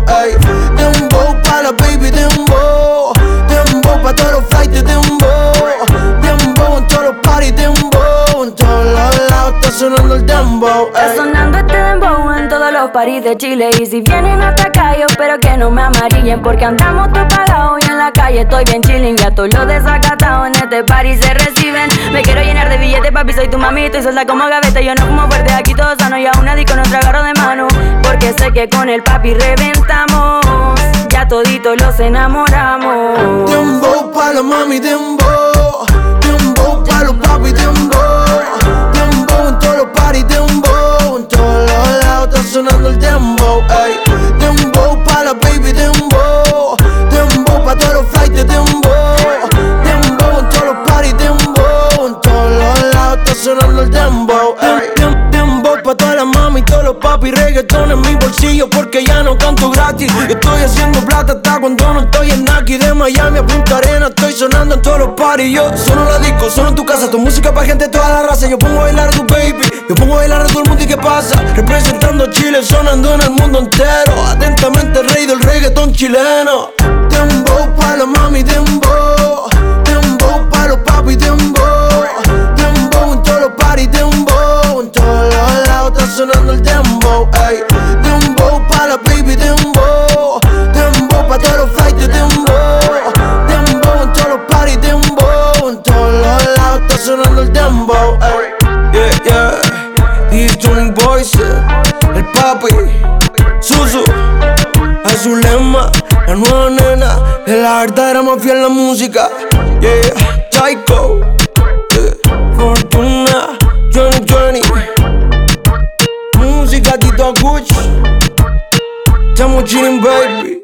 ey. Dembow pa' la baby, dembow. Dembow pa' todos los flights de dembow. Dembow en todos los parties, dembow. En todos los lados está sonando el dembow, ey. Está sonando este dembow en todos los paris de Chile. Y si vienen hasta acá, yo espero que no me amarillen, porque andamos todos pagados y en la calle estoy bien chilling. Ya todos los desacatados en este party se reciben. Me quiero llenar de billetes, papi, soy tu mamito y suelta como gaveta. Yo no como fuerte, aquí todo sano y a una disco nos agarro de mano, porque sé que con el papi reventamos. Ya toditos los enamoramos. Dembow pa' la mami, dembow. Dembow pa' los papi, dembow. Dembow en todos los parties, dembow. En todos los lados está sonando el dembow, ey. Dembow pa' la baby, dembow. Dembow pa' todos los flights de dembow. Dembow en todos los parties, dembow. En todos los lados está sonando el dembow, ey. Dembow pa' todas las mami, todos los papi. Reggaetón en mi bolsillo porque ya no canto gratis. Estoy haciendo plata hasta cuando no estoy en Nike. De Miami a Punta Arena estoy sonando en todos los parties. Yo sono la disco, sono en tu casa. Tu música pa' gente de toda la raza. Yo pongo a bailar a tu baby, yo pongo a bailar a todo el mundo. ¿Y qué pasa? Representando Chile, sonando en el mundo entero. Atentamente el rey del reggaetón chileno. Dembow pa' la mami, dembow. Dembow pa' los papi, dembow. Dembow en todos los parties, dembow. En todos los lados está sonando el dembow, ey. Dembow pa' la baby, dembow. Dembow pa' todos los flights de dembow. Dembow en todos los parties, dembow. En todos los lados está sonando el dembow, ey. Yeah, yeah. These tuning boys, el papi, Susu, Azulema, la nueva nena, de la verdadera mafia en la música. Yeah, Taiko, Fortuna, 2020. Música Tito Gucci, estamos chilling, baby.